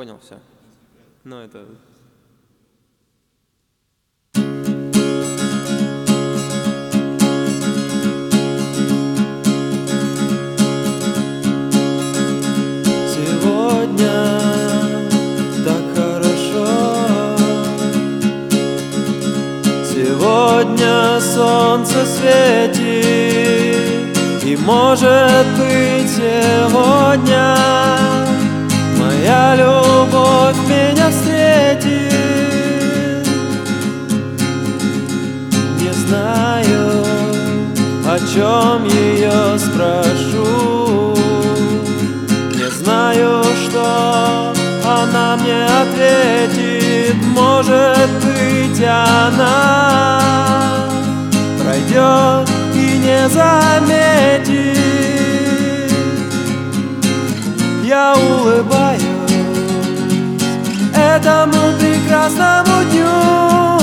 понял, все. Ну, это... Сегодня так хорошо. Сегодня солнце светит, и может быть сегодня моя любовь меня встретит. Не знаю, о чем ее спрошу, не знаю, что она мне ответит. Может быть, она пройдет и не заметит. Я улыбаюсь этому прекрасному дню.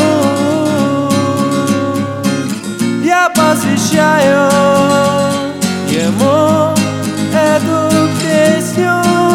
Я посвящаю ему эту песню.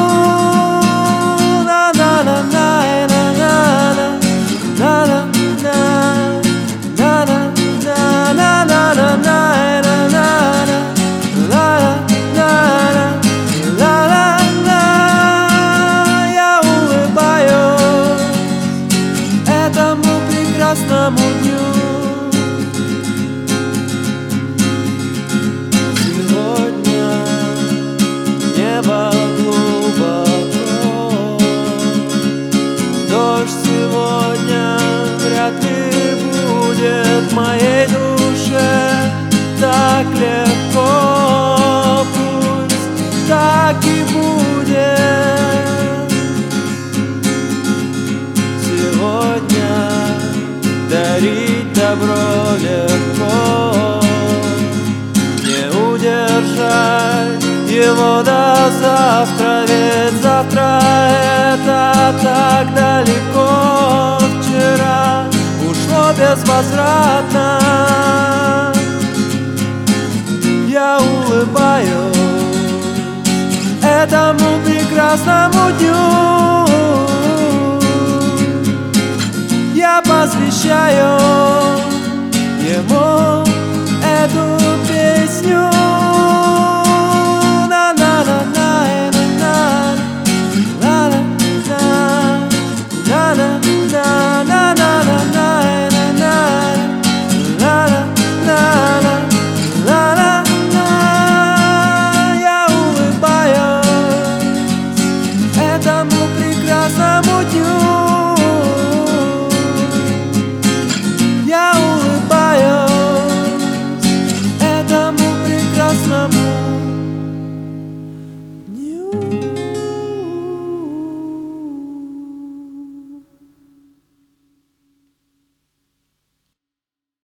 Я улыбаюсь этому прекрасному дню. Сегодня небо глубоко, дождь сегодня вряд ли будет в моей душе так легко. Пусть так и будет. Сегодня дарить добро легко, не удержать его до завтра, ведь завтра это так далеко. Вчера ушло безвозвратно. Я улыбаюсь этому прекрасному дню. Я посвящаю